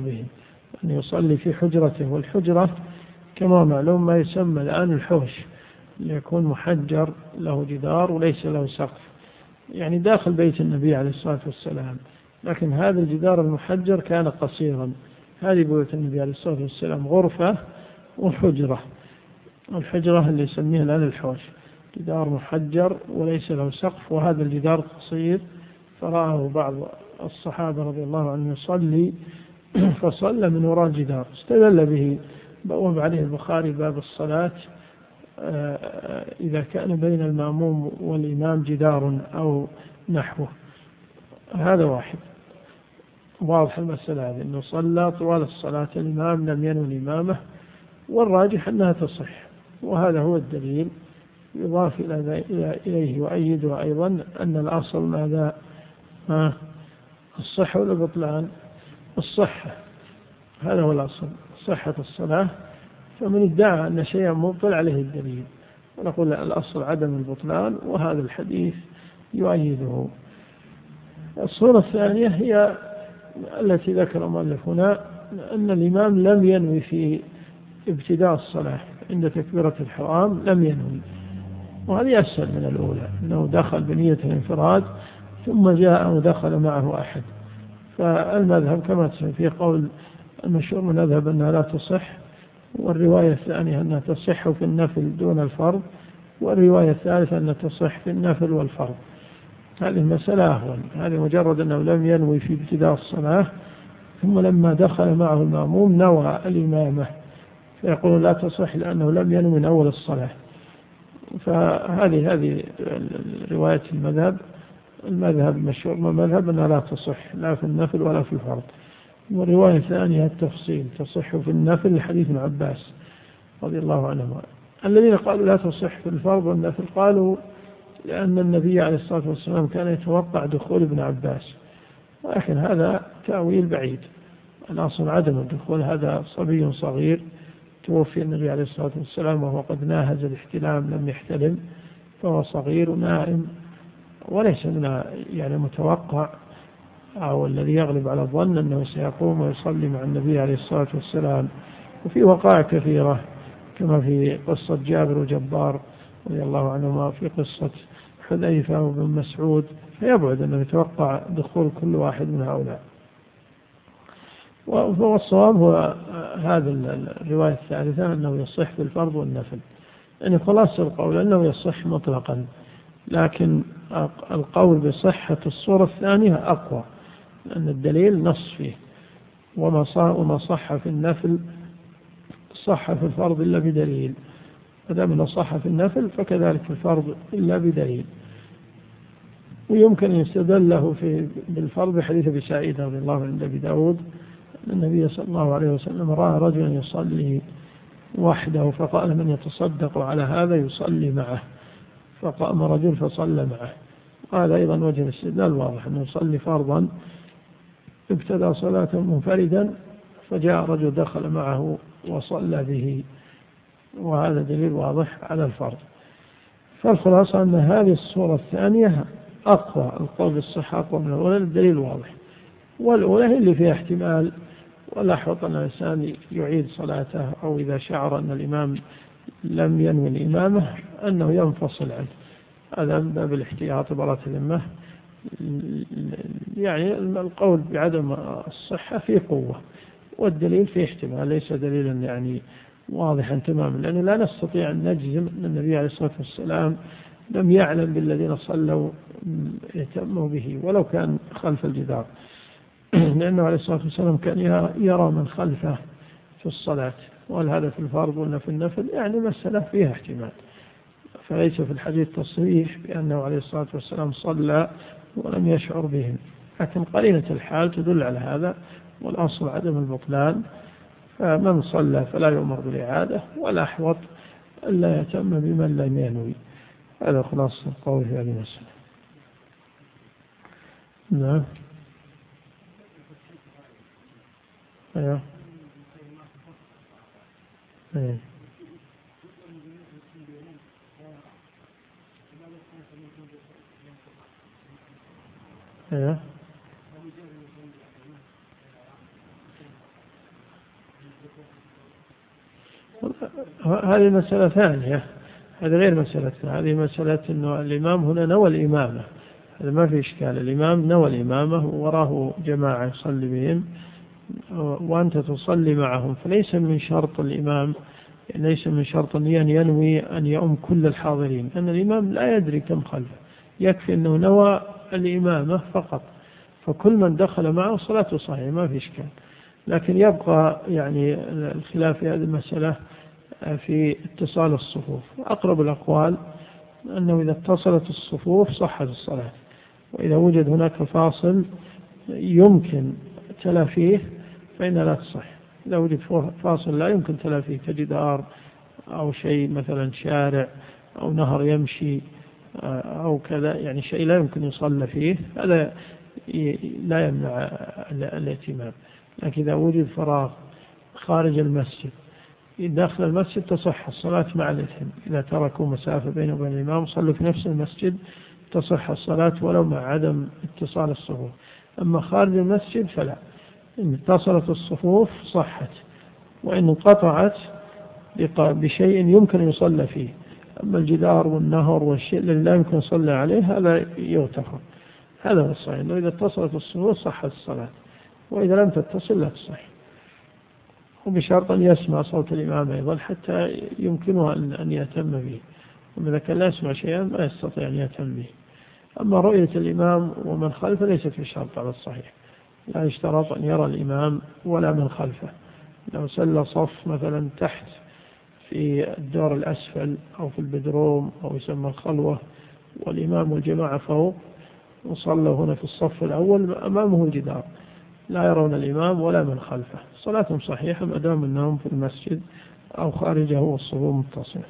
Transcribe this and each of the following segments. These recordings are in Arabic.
به، أن يصلي في حجرته. والحجرة كما معلوم ما يسمى الآن الحوش، ليكون محجر له جدار وليس له سقف، يعني داخل بيت النبي عليه الصلاة والسلام، لكن هذا الجدار المحجر كان قصيرا. هذه بيوت النبي عليه الصلاة والسلام غرفة وحجرة. الحجرة اللي يسميها الآن الحوش، جدار محجر وليس له سقف، وهذا الجدار قصير. فرآه بعض الصحابة رضي الله عنهم يصلي فصلى من وراء الجدار، استدل به بواب عليه البخاري باب الصلاة إذا كان بين المأموم والإمام جدار أو نحوه. هذا واحد، واضح المسألة هذه، أنه صلى طوال الصلاة الإمام لم ينوي الإمامة، والراجح أنها تصح، وهذا هو الدليل. يضاف إليه وأيده أيضا أن الأصل ماذا؟ الصحة والبطلان. الصحة، هذا هو الأصل، صحة الصلاة. فمن ادعى أن شيئا مبطل عليه الدليل، ونقول الأصل عدم البطلان، وهذا الحديث يؤيده. الصورة الثانية هي التي ذكر المؤلف هنا، أن الإمام لم ينوي في ابتداء الصلاة عند تكبيرة الحرام، لم ينوي، وهذه أسهل من الأولى، أنه دخل بنية الانفراد ثم جاء ودخل معه أحد. فالمذهب كما في قول المشهور من المذهب أنها لا تصح، والرواية الثانية أنها تصح في النفل دون الفرض، والرواية الثالثة أنها تصح في النفل والفرض. هذه المسألة أهون، هذه مجرد أنه لم ينوي في ابتداء الصلاة، ثم لما دخل معه المأموم نوى الإمامة، فيقول لا تصح لأنه لم ينوي من أول الصلاة. فهذه رواية المذهب المشهور من المذهب أنها لا تصح لا في النفل ولا في الفرض. والرواية الثانية التفصيل، تصح في النفل لحديث ابن عباس رضي الله عنهما. الذين قالوا لا تصح في الفرض والنفل قالوا لأن النبي عليه الصلاة والسلام كان يتوقع دخول ابن عباس، ولكن هذا تأويل بعيد. الأصل عدم الدخول، هذا صبي صغير توفي النبي عليه الصلاة والسلام وهو قد ناهز الاحتلام، لم يحتلم، فهو صغير ونائم، وليس من يعني متوقع أو الذي يغلب على الظن أنه سيقوم ويصلي مع النبي عليه الصلاة والسلام. وفي وقائع كثيرة كما في قصة جابر وجبار رضي الله عنهما، في قصة حذيفة وابن مسعود، فيبعد أنه يتوقع دخول كل واحد من هؤلاء. والصواب هو هذا الرواية الثالثة، أنه يصح في الفرض والنفل. يعني خلاص القول أنه يصح مطلقا، لكن القول بصحة الصورة الثانية أقوى، لأن الدليل نص فيه، وما صح في النفل صح في الفرض إلا بدليل، فدام صح في النفل فكذلك في الفرض إلا بدليل. ويمكن أن يستدل له بالفرض بحديث أبي سعيد رضي الله عنه عند أبي داود، أن النبي صلى الله عليه وسلم رأى رجلا يصلي وحده فقال من يتصدق على هذا يصلي معه، فقام رجل فصلى معه. هذا أيضا وجه الاستدلال واضح، أنه يصلي فرضا ابتدى صلاة منفردا فجاء رجل دخل معه وصلى به، وهذا دليل واضح على الفرض. فالخلاصة أن هذه الصورة الثانية أقوى، القول بالصحة أقوى من الأولى، الدليل واضح. والأولى هي اللي فيها احتمال، ولا حط أن الإنسان يعيد صلاته، أو إذا شعر أن الإمام لم ينوي الإمامة أنه ينفصل عنه، هذا من باب الاحتياط براءة الذمة. يعني القول بعدم الصحة فيه قوة، والدليل فيه احتمال، ليس دليلا يعني واضحا تماما، لأنه لا نستطيع أن نجزم أن النبي عليه الصلاة والسلام لم يعلم بالذين صلوا يتموا به ولو كان خلف الجدار، لأنه عليه الصلاة والسلام كان يرى من خلفه في الصلاة. وهل هذا في الفرض ولا في النفل؟ يعني مسألة فيها احتمال، فليس في الحديث تصريح بأنه عليه الصلاة والسلام صلى ولم يشعر بهم، لكن قرينة الحال تدل على هذا، والأصل عدم البطلان. فمن صلى فلا يؤمر بالإعادة، والأحوط ألا يتم بمن لم ينوي. هذا خلاص القول في هذه المسألة. نعم. أيوه. أيوه. أيوه. هذه مسألة ثانية، هذه غير مسألتنا. هذه مسألة أنه الإمام هنا نوى الإمامة، هذا ما في إشكال. الإمام نوى الإمامة وراه جماعة يصلي بهم وأنت تصلي معهم، فليس من شرط الإمام، ليس من شرط أن ينوي أن يؤم كل الحاضرين، لأن الإمام لا يدري كم خلفه، يكفي أنه نوى الإمامة فقط، فكل من دخل معه صلاته صحيحة ما في إشكال. لكن يبقى يعني الخلاف في هذه المسألة في اتصال الصفوف. أقرب الأقوال أنه إذا اتصلت الصفوف صحت الصلاة، وإذا وجد هناك فاصل يمكن تلافيه فإنها لا تصح. إذا وجد فاصل لا يمكن تلافيه كجدار أو شيء مثلا شارع أو نهر يمشي أو كذا، يعني شيء لا يمكن يصلى فيه، هذا لا يمنع الائتمام. لكن إذا وجد فراغ خارج المسجد داخل المسجد تصح الصلاة مع الاثنين. إذا تركوا مسافة بينه وبين الإمام صلوا في نفس المسجد تصح الصلاة ولو مع عدم اتصال الصفوف. أما خارج المسجد فلا، إن اتصلت الصفوف صحت، وإن انقطعت بشيء يمكن يصلى فيه. أما الجدار والنهر والشيء الذي لا يمكن يصلى عليه هذا يغتفر. هذا هو الصحيح، إنه إذا اتصلت الصفوف صحت الصلاة، وإذا لم تتصل لا تصح، وبشرط أن يسمع صوت الإمام أيضا حتى يمكنه أن يهتم به. وإذا كان لا يسمع شيئا ما يستطيع أن يهتم به. أما رؤية الإمام ومن خلفه ليست بشرط على الصحيح، لا يشترط أن يرى الإمام ولا من خلفه. لو سل صف مثلا تحت في الدور الأسفل أو في البدروم أو يسمى الخلوة والإمام والجماعة فوق، وصلوا هنا في الصف الأول أمامه الجدار، لا يرون الإمام ولا من خلفه، صلاتهم صحيحة ما دام أنهم في المسجد أو خارجه والصفوف متصلة.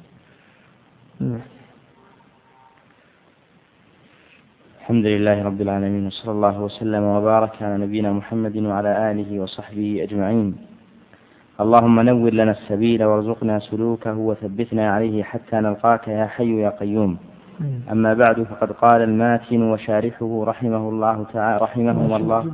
الحمد لله رب العالمين، وصلى الله وسلم وبارك على نبينا محمد وعلى آله وصحبه أجمعين. اللهم نور لنا السبيل وارزقنا سلوكه وثبتنا عليه حتى نلقاك يا حي يا قيوم. أما بعد، فقد قال الماتن وشارحه رحمه الله تعالى رحمه الله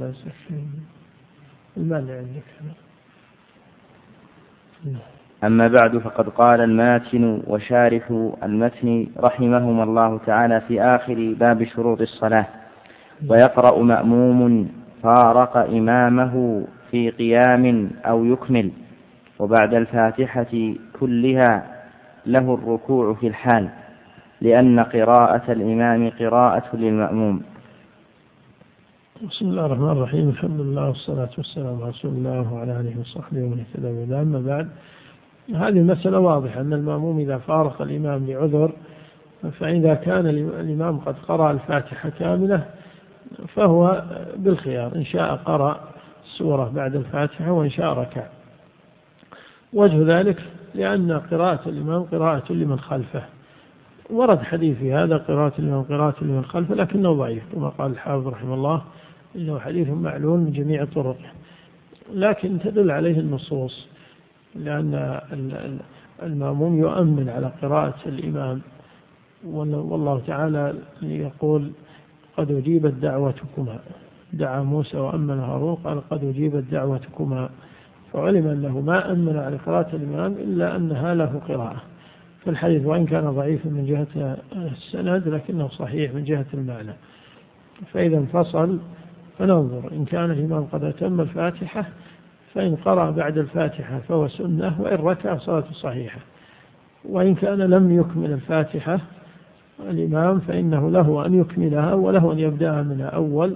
أما بعد، فقد قال الماتن وشارح المتن رحمهما الله تعالى في آخر باب شروط الصلاة: ويقرأ مأموم فارق إمامه في قيام أو يكمل، وبعد الفاتحة كلها له الركوع في الحال، لأن قراءة الإمام قراءة للمأموم. بسم الله الرحمن الرحيم، الحمد لله والصلاة والسلام على رسول الله وعلى آله وصحبه ومن اهتدى بهداه. أما بعد، هذه المسألة واضحة أن المأموم إذا فارق الإمام لعذر، فإذا كان الإمام قد قرأ الفاتحة كاملة فهو بالخيار، إن شاء قرأ سورة بعد الفاتحة وإن شاء ركع. وجه ذلك لأن قراءة الإمام قراءة لمن خلفه، ورد حديث في هذا قراءة الإمام قراءة لمن خلفه، لكنه ضعيف كما قال الحافظ رحمه الله إنه حديث معلول من جميع طرقه، لكن تدل عليه النصوص، لأن المأموم يؤمن على قراءة الإمام، والله تعالى يقول: قد أجيبت دعوتكما. دعا موسى وأمن هارون قال: قد أجيبت دعوتكما، فعلم أنه ما أمن على قراءة الإمام إلا أنها له قراءة. فالحديث وإن كان ضعيفا من جهة السند لكنه صحيح من جهة المعنى. فإذا انفصل فننظر، إن كان الإمام قد أتم الفاتحة فإن قرأ بعد الفاتحة فهو سنة، وإن ركع صلاته صحيحة. وإن كان لم يكمل الفاتحة الإمام فإنه له أن يكملها وله أن يبدأ من أول،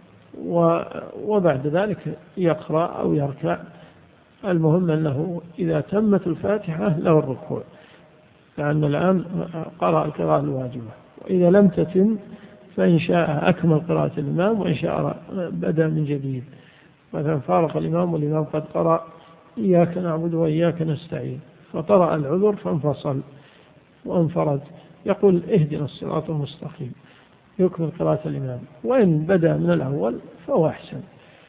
وبعد ذلك يقرأ أو يركع. المهم أنه إذا تمت الفاتحة له الركوع، لأن الآن قرأ القراءة الواجبة. وإذا لم تتم فإن شاء أكمل قراءة الإمام، وإن شاء بدأ من جديد. مثلا فارق الإمام والإمام قد قرأ إياك نعبد وإياك نستعين، فطرأ العذر فانفصل وانفرد، يقول: اهدنا الصراط المستقيم، يكمل قراءة الإمام. وإن بدأ من الأول فهو أحسن.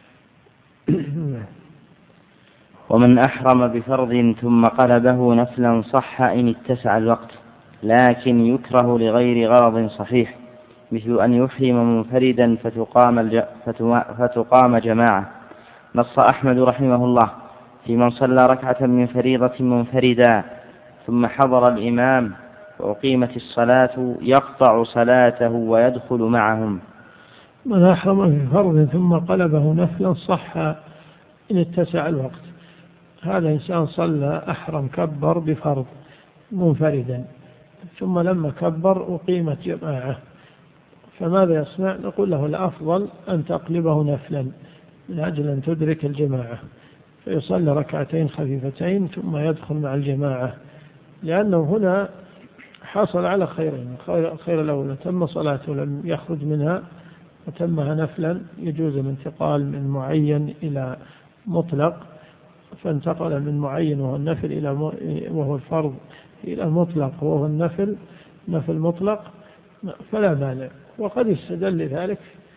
ومن أحرم بفرض ثم قلبه نفلا صح إن اتسع الوقت، لكن يكره لغير غرض صحيح، مثل أن يحرم منفردا فتقام جماعة. نص أحمد رحمه الله في من صلى ركعة من فريضة منفردا ثم حضر الإمام وأقيمت الصلاة يقطع صلاته ويدخل معهم. من أحرم في فرض ثم قلبه نفلا صح إن اتسع الوقت. هذا إنسان صلى أحرم كبر بفرض منفردا ثم لما كبر أقيمت جماعة، فماذا يصنع؟ نقول له الأفضل أن تقلبه نفلا من أجل أن تدرك الجماعة، فيصلي ركعتين خفيفتين ثم يدخل مع الجماعة، لأنه هنا حصل على خيرين. خير الأول تم صلاته لم يخرج منها وتمها نفلا، يجوز الانتقال من معين إلى مطلق، فانتقل من معين وهو النفل وهو الفرض إلى المطلق وهو النفل مطلق، فلا مانع. وقد يستدل لذلك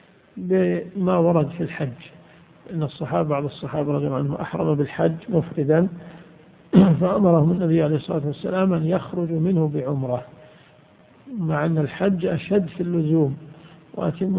بما ورد في الحج، إن بعض الصحابة رضي الله عنهم أحرم بالحج مفردا فأمرهم النبي عليه الصلاة والسلام أن يخرجوا منه بعمرة، مع أن الحج أشد في اللزوم، وأتم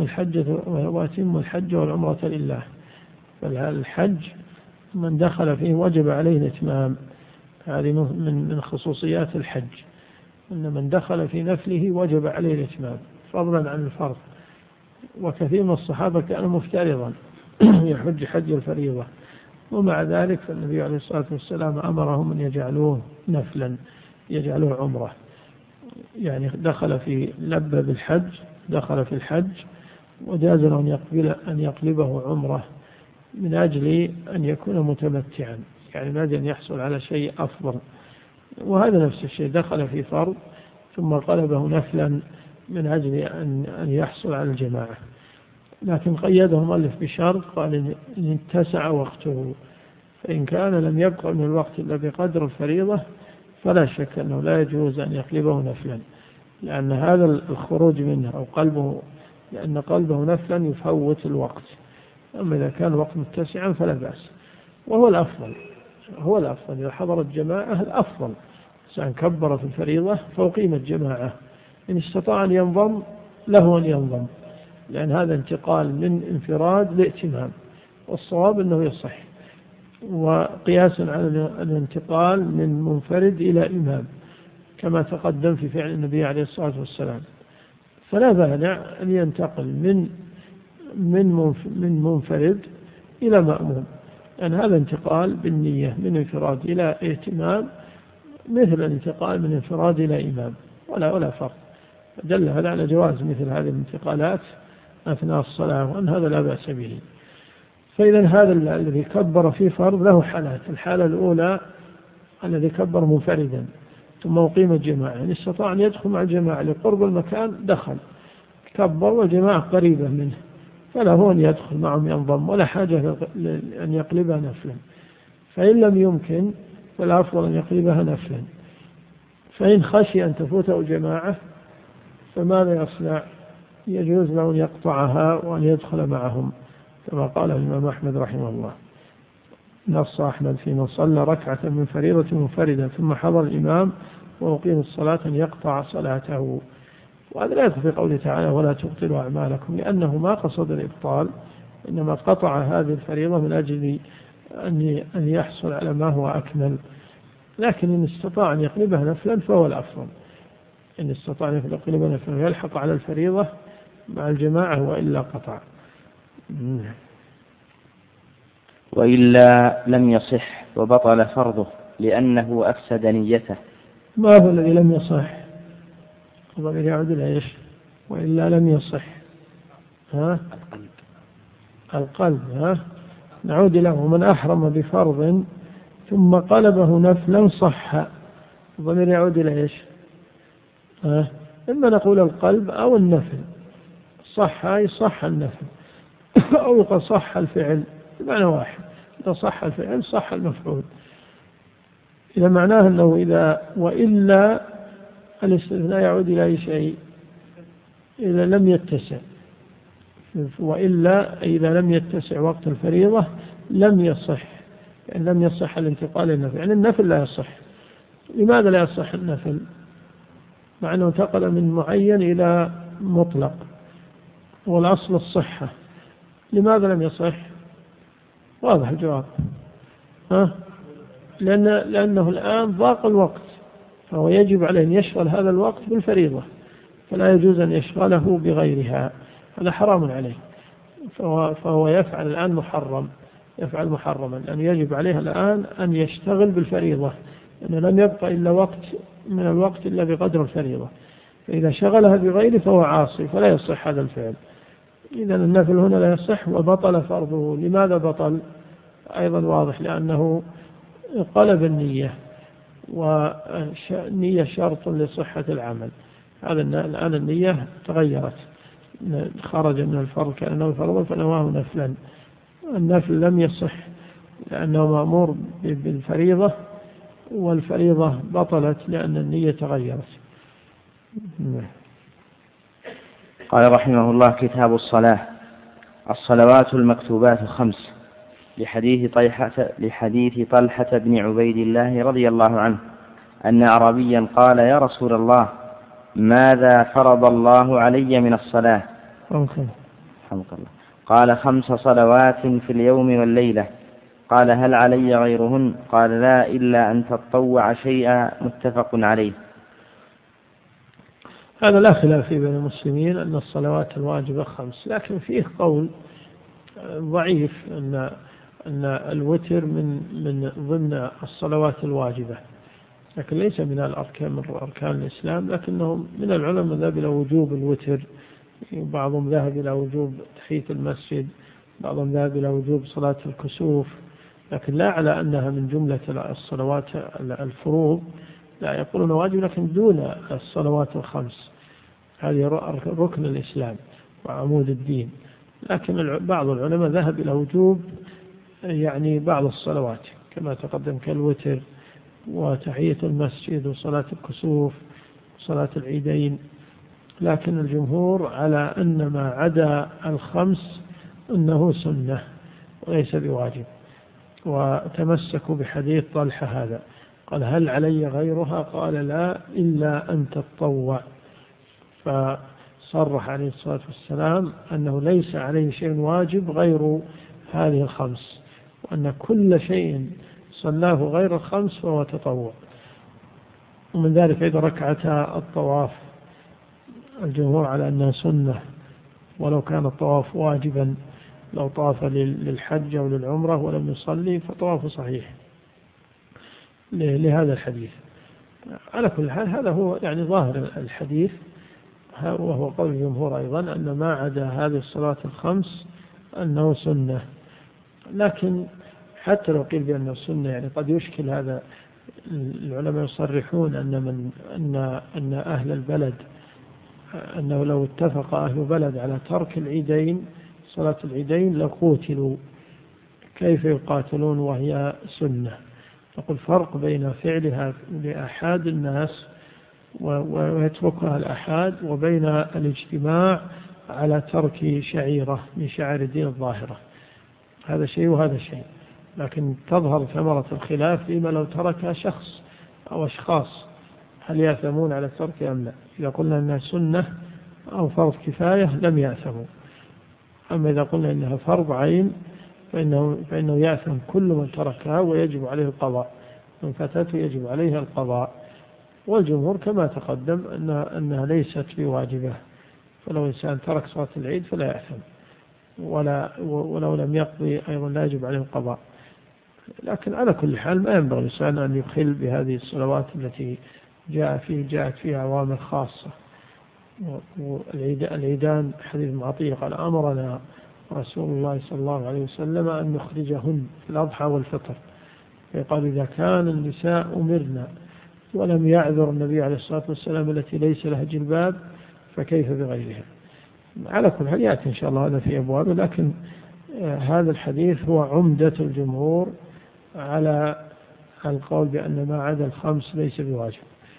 الحج والعمرة لله. فالحج من دخل فيه وجب عليه الإتمام، هذه من خصوصيات الحج، أن من دخل في نفله وجب عليه الإتمام فضلا عن الفرض. وكثير من الصحابة كان مفترضا يحج حج الفريضة، ومع ذلك فالنبي عليه الصلاة والسلام أمرهم أن يجعلوه نفلا، يجعلوه عمرة، يعني لبى بالحج، دخل في الحج وجاز له أن يقلبه عمرة من أجل أن يكون متمتعا، يعني من أجل أن يحصل على شيء أفضل. وهذا نفس الشيء دخل في فرض ثم قلبه نفلا من أجل أن يحصل على الجماعة، لكن قيده المؤلف بشرط، قال إن اتسع وقته، فإن كان لم يبقى من الوقت إلا بقدر الفريضة فلا شك أنه لا يجوز أن يقلبه نفلا، لأن هذا الخروج منه أو لأن قلبه نفلا يفوت الوقت. أما إذا كان الوقت متسعا فلا بأس، وهو الأفضل. إذا حضرت جماعة الأفضل سأن كبر في الفريضة فأقيمت جماعة، إن استطاع أن ينضم له أن ينضم، لأن هذا انتقال من انفراد لائتمام، والصواب أنه يصح، وقياسا على الانتقال من منفرد إلى إمام كما تقدم في فعل النبي عليه الصلاة والسلام. فلا مانع أن ينتقل من منفرد إلى مأموم، لأن هذا انتقال بالنية من انفراد إلى ائتمام مثل الانتقال من انفراد إلى إمام، ولا فرق. دل هذا على جواز مثل هذه الانتقالات أثناء الصلاة، وأن هذا لا بأس به. فإذا هذا الذي كبر في فرض له حالات. الحالة الأولى الذي كبر منفردا ثم أقيم الجماعة، إن استطاع أن يدخل مع الجماعة لقرب المكان دخل كبر والجماعة قريبة منه، فله أن يدخل معهم ينضم، ولا حاجة أن يقلبها نفلا. فإن لم يمكن فالأفضل أن يقلبها نفلا. فإن خشي أن تفوته جماعة فماذا يصنع؟ يجوز له أن يقطعها وأن يدخل معهم، كما قال الإمام أحمد رحمه الله. نص أحمد في من صلى ركعة من فريضة منفردة ثم حضر الإمام وأقيم الصلاة أن يقطع صلاته. وهذا لا يدخل في قوله تعالى ولا تبطلوا أعمالكم، لأنه ما قصد الإبطال، إنما قطع هذه الفريضة من أجل أن يحصل على ما هو أكمل. لكن إن استطاع أن يقلبها نفلا فهو الأفضل، إن استطاع أن يقلبها نفلا ويلحق على الفريضة مع الجماعة، وإلا قطع. وإلا لم يصح وبطل فرضه لأنه أفسد نيته. ما هو الذي لم يصح؟ الضمير يعود إلى إيش؟ وإلا لم يصح القلب. نعود له من أحرم بفرض ثم قلبه نفلا صح. الضمير يعود إلى إيش؟ إما نقول القلب أو النفل. صح النفل أو يقول صح الفعل، بمعنى واحد. إذا صح الفعل صح المفعول. إذا معناه أنه وإلا الاستثناء يعود إلى أي شيء؟ إذا لم يتسع. وإلا إذا لم يتسع وقت الفريضة لم يصح، يعني لم يصح الانتقال للنفل، يعني النفل لا يصح. لماذا لا يصح النفل؟ مع أنه انتقل من معين إلى مطلق والأصل الصحة. لماذا لم يصح؟ واضح الجواب. لأنه الآن ضاق الوقت، فهو يجب عليه أن يشغل هذا الوقت بالفريضة، فلا يجوز أن يشغله بغيرها، هذا حرام عليه. فهو يفعل الآن يفعل محرما، لأن يجب عليه الآن أن يشتغل بالفريضة، لأنه لم يبقى إلا وقت من الوقت إلا بقدر الفريضة، فإذا شغلها بغيره فهو عاصي فلا يصح هذا الفعل. إذن النفل هنا لا يصح وبطل فرضه. لماذا بطل؟ أيضا واضح، لأنه قلب النية، والنية شرط لصحة العمل. هذا الآن النية تغيرت، خرج من الفرض كأنه فرض فنواه نفلا. النفل لم يصح لأنه مأمور بالفريضة، والفريضة بطلت لأن النية تغيرت. قال رحمه الله: كتاب الصلاة. الصلوات المكتوبات 5، لحديث طلحة بن عبيد الله رضي الله عنه أن أعرابيا قال: يا رسول الله، ماذا فرض الله علي من الصلاة؟ قال: 5 صلوات في اليوم والليلة. قال: هل علي غيرهن؟ قال: لا، إلا أن تطوع شيئا. متفق عليه. هذا لا خلاف بين المسلمين أن الصلوات الواجبة 5، لكن فيه قول ضعيف أن الوتر من ضمن الصلوات الواجبة، لكن ليس من الأركان من أركان الإسلام، لكنهم من العلماء ذهب إلى وجوب الوتر، بعضهم ذهب إلى وجوب تحية المسجد، بعضهم ذهب إلى وجوب صلاة الكسوف، لكن لا على أنها من جملة الصلوات الفروض، لا، يقولون واجب لكن دون الصلوات 5، هذه ركن الإسلام وعمود الدين. لكن بعض العلماء ذهب إلى وجوب يعني بعض الصلوات كما تقدم، كالوتر وتحية المسجد وصلاة الكسوف وصلاة العيدين، لكن الجمهور على أن ما عدا 5 أنه سنة وليس بواجب، وتمسكوا بحديث طلحة هذا، قال: هل علي غيرها؟ قال: لا، إلا أن تطوع. فصرح عليه الصلاة والسلام أنه ليس عليه شيء واجب غير هذه 5، وأن كل شيء صلاه غير 5 فهو تطوع. ومن ذلك إذا ركعتا الطواف، الجمهور على أنها سنة ولو كان الطواف واجبا، لو طاف للحج أو للعمرة ولم يصلي فطوافه صحيح لهذا الحديث. على كل حال هذا هو يعني ظاهر الحديث، وهو قول الجمهور أيضا أن ما عدا هذه الصلاة 5 أنه سنة. لكن حتى لو قيل بأنه السنة يعني قد يشكل هذا، العلماء يصرحون أن أهل البلد، أنه لو اتفق أهل بلد على ترك العيدين، صلاة العيدين، لقوتلوا. كيف يقاتلون وهي سنة؟ نقول فرق بين فعلها لأحد الناس ويتركها الأحد، وبين الاجتماع على ترك شعيرة من شعائر الدين الظاهرة، هذا شيء وهذا شيء. لكن تظهر ثمرة الخلاف فيما لو تركها شخص أو أشخاص، هل يأثمون على الترك أم لا؟ إذا قلنا أنها سنة أو فرض كفاية لم يأثموا، أما إذا قلنا أنها فرض عين فإنه يأثم كل من تركها ويجب عليه القضاء، من فاتته يجب عليه القضاء. والجمهور كما تقدم أنها ليست بواجبة، فلو إنسان ترك صلاة العيد فلا يأثم، ولو لم يقضي أيضا لا يجب عليه القضاء. لكن على كل حال ما ينبغي الإنسان أن يخل بهذه الصلوات التي جاءت فيها عوامل خاصة. والعيدان حديث معطية قال: أمرنا رسول الله صلى الله عليه وسلم أن نخرجهن في الأضحى والفطر، فقال: إذا كان النساء أمرنا ولم يعذر النبي عليه الصلاة والسلام التي ليس لها جلباب فكيف بغيرها؟ على كل حال يأتي إن شاء الله هذا في أبوابه، لكن هذا الحديث هو عمدة الجمهور على القول بأن ما عدا 5 ليس بواجب.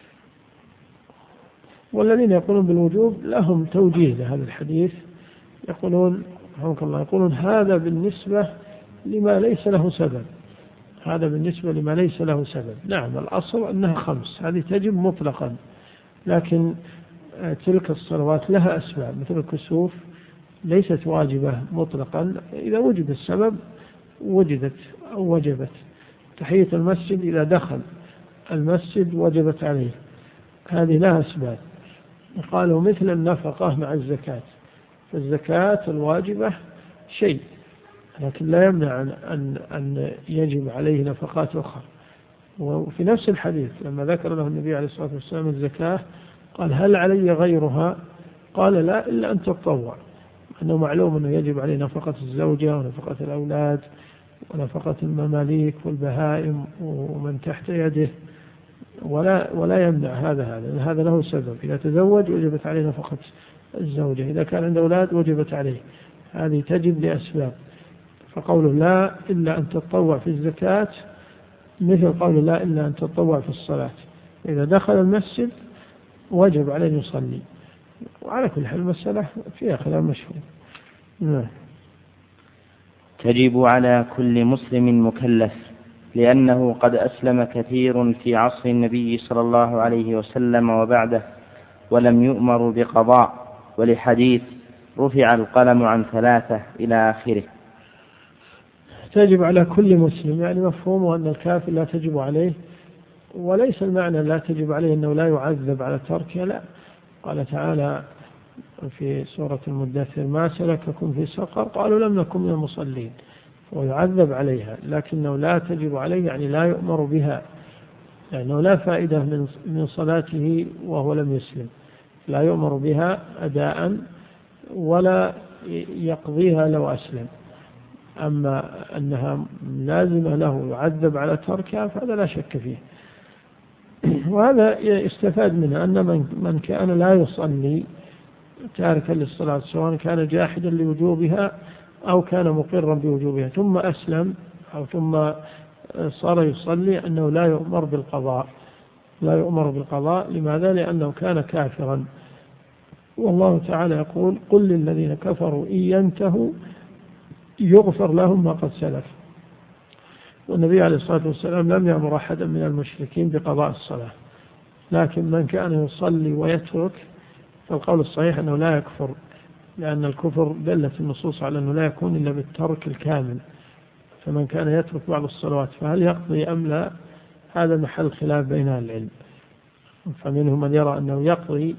والذين يقولون بالوجوب لهم توجيه لهذا الحديث، يقولون رحمك الله، يقولون هذا بالنسبة لما ليس له سبب، هذا بالنسبة لما ليس له سبب. نعم الأصل أنها 5، هذه تجب مطلقا، لكن تلك الصلوات لها أسباب، مثل الكسوف ليست واجبة مطلقا، إذا وجد السبب وجدت أو وجبت. تحية المسجد إذا دخل المسجد وجبت عليه، هذه لها أسباب. قالوا مثل النفقة مع الزكاة، فالزكاة الواجبة شيء، لكن لا يمنع أن يجب عليه نفقات أخرى. وفي نفس الحديث لما ذكر له النبي عليه الصلاة والسلام الزكاة قال هل علي غيرها؟ قال لا إلا أن تتطوع، أنه معلوم أنه يجب عليه نفقة الزوجة ونفقة الأولاد ونفقة المماليك والبهائم ومن تحت يده، ولا يمنع هذا له سبب. إذا تزوج وجبت عليه نفقة الزوجة، إذا كان عنده أولاد وجبت عليه، هذه تجب لأسباب. فقوله لا إلا أن تتطوع في الزكاة مثل قول لا إلا أن تتطوع في الصلاة، إذا دخل المسجد وجب عليه أن يصلي. وعلى كل حال المسألة فيها خلاف مشهور. نعم. تجب على كل مسلم مكلف، لأنه قد أسلم كثير في عصر النبي صلى الله عليه وسلم وبعده ولم يؤمر بقضاء، ولحديث رفع القلم عن 3 إلى آخره. تجب على كل مسلم، يعني مفهومه أن الكافر لا تجب عليه، وليس المعنى لا تجب عليه أنه لا يعذب على تركها، لا. قال تعالى في سورة المدثر ما سلككم في سقر؟ قالوا لم نكن من المصلين، ويعذب عليها، لكنه لا تجب عليه يعني لا يؤمر بها، لأنه لا فائدة من صلاته وهو لم يسلم، لا يؤمر بها أداء ولا يقضيها لو أسلم. أما أنها لازمة له يعذب على تركها فهذا لا شك فيه. وهذا يستفاد منه أن من كان لا يصلي تاركا للصلاة، سواء كان جاحدا لوجوبها أو كان مقرا بوجوبها ثم أسلم أو ثم صار يصلي، أنه لا يؤمر بالقضاء. لماذا؟ لأنه كان كافرا. والله تعالى يقول قل للذين كفروا إن ينتهوا يغفر لهم ما قد سلف. والنبي عليه الصلاة والسلام لم يأمر أحدا من المشركين بقضاء الصلاة، لكن من كان يصلي ويترك فالقول الصحيح أنه لا يكفر، لأن الكفر دلت النصوص على أنه لا يكون إلا بالترك الكامل. فمن كان يترك بعض الصلوات فهل يقضي أم لا؟ هذا محل خلاف بين أهل العلم. فمنهم من يرى أنه يقضي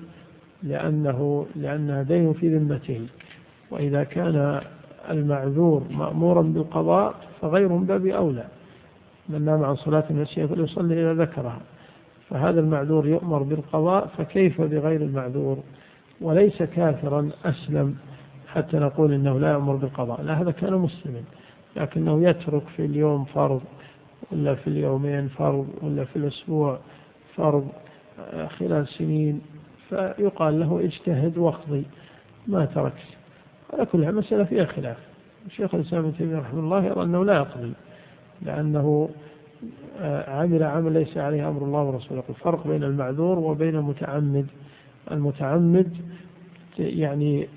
لأنها دين في ذمته، وإذا كان المعذور مأمورا بالقضاء فغير من باب أولى، من نام عن صلاة النسيان فليصلي إذا ذكرها، فهذا المعذور يؤمر بالقضاء، فكيف بغير المعذور؟ وليس كافرا أسلم حتى نقول إنه لا يؤمر بالقضاء، لا، هذا كان مسلما لكنه يترك في اليوم فرض ولا في اليومين فرض ولا في الأسبوع فرض خلال سنين، فيقال له اجتهد واقضي ما ترك. على كل مسألة فيها خلاف. الشيخ الإسلام ابن تيمية رحمه الله يرى أنه لا يقضي، لأنه عمل عمل ليس عليه أمر الله ورسوله. الفرق بين المعذور وبين المتعمد. المتعمد يعني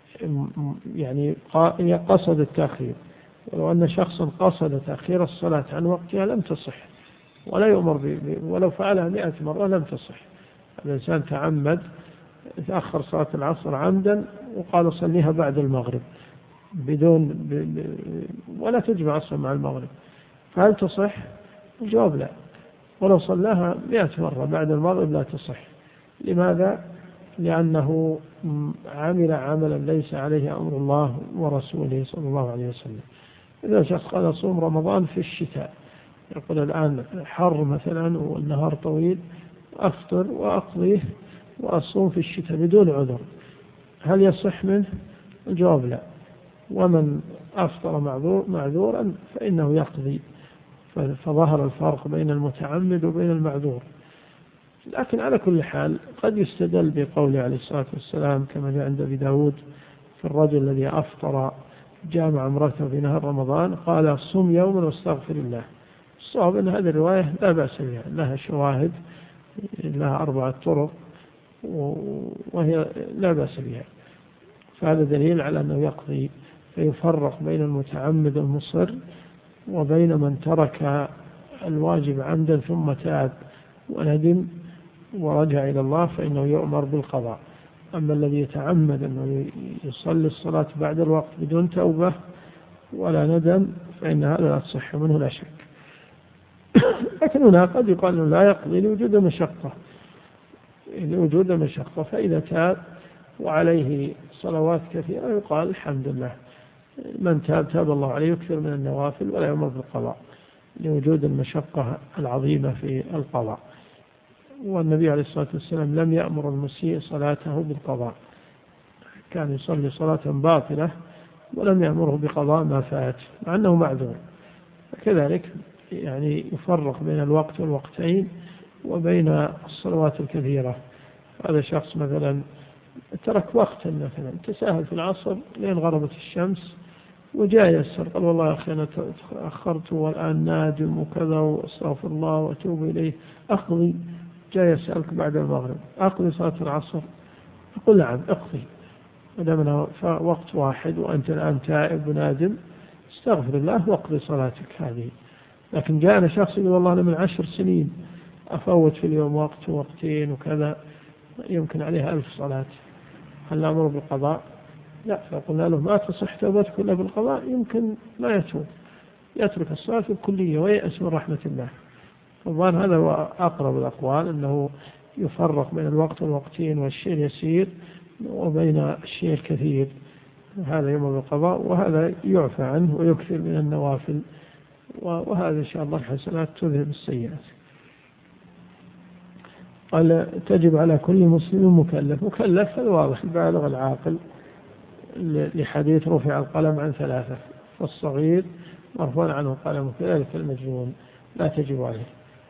قصد التأخير، ولو أن شخصا قصد تأخير الصلاة عن وقتها لم تصح، ولا يؤمر ولو فعلها 100 مرة لم تصح. الإنسان تعمد تأخر صلاة العصر عمدا وقال صليها بعد المغرب ولا تجمع أصلا مع المغرب، فهل تصح؟ الجواب لا. ولو صلاها 100 مرة بعد المغرب لا تصح. لماذا؟ لأنه عمل عملا ليس عليه أمر الله ورسوله صلى الله عليه وسلم. إذا شخص قال صوم رمضان في الشتاء، يقول الآن حر مثلا والنهار طويل، أفطر وأقضيه وأصوم في الشتاء بدون عذر، هل يصح منه؟ الجواب لا. ومن أفطر معذورا فإنه يقضي. فظهر الفرق بين المتعمد وبين المعذور. لكن على كل حال قد يستدل بقوله عليه الصلاة والسلام كما جاء عند أبي داود في الرجل الذي أفطر جامع امرأته في نهار رمضان قال صم يوما واستغفر الله. الصواب أن هذه الرواية لا بأس بها، لها شواهد، لها 4 طرق وهي لا بأس بها، فهذا دليل على أنه يقضي. فيفرق بين المتعمد المصر وبين من ترك الواجب عمدا ثم تاب وندم ورجع إلى الله فإنه يؤمر بالقضاء. أما الذي يتعمد أنه يصلي الصلاة بعد الوقت بدون توبة ولا ندم فإن هذا لا تصح منه لا شك. لكن هنا قد يقال أنه لا يقضي لوجود المشقة، فإذا تاب وعليه صلوات كثيرة يقال الحمد لله، من تاب الله عليه يكثر من النوافل ولا يمر بالقضاء لوجود المشقة العظيمة في القضاء. والنبي عليه الصلاة والسلام لم يأمر المسيء صلاته بالقضاء، كان يصلي صلاة باطلة ولم يأمره بقضاء ما فات مع أنه معذور. كذلك يعني يفرق بين الوقت والوقتين وبين الصلوات الكثيرة. هذا شخص مثلا ترك وقتا، مثلا تساهل في العصر لين غربت الشمس وجاء يسر، قال والله يا أخي أنا تأخرت والآن نادم وكذا واستغفر الله وأتوب إليه، أقضي؟ جاء يسألك بعد المغرب أقضي صلاة العصر؟ يقول نعم أقضي، ودامنا وقت واحد وأنت الآن تائب ونادم استغفر الله واقضي صلاتك هذه. لكن جاءنا شخص يقول والله أنا من 10 سنين أفوت في اليوم وقت ووقتين وكذا، يمكن عليها 1000 صلاة، هل نأمر بالقضاء؟ لا. فقلنا له ما تصح توبتك إلا بالقضاء، يمكن ما يتوب، يترك الصلاة الكلية ويأس من رحمة الله. الظاهر هذا هو أقرب الأقوال، أنه يفرق بين الوقت والوقتين والشيء اليسير وبين الشيء الكثير، هذا يأمر بالقضاء وهذا يعفى عنه ويكثر من النوافل، وهذا إن شاء الله الحسنات تذهب السيئات. قال تجب على كل مسلم مكلف هذا واضح، البالغ العاقل، لحديث رفع القلم عن 3، فالصغير مرفوع عنه القلم، وكذلك المجنون لا تجب عليه.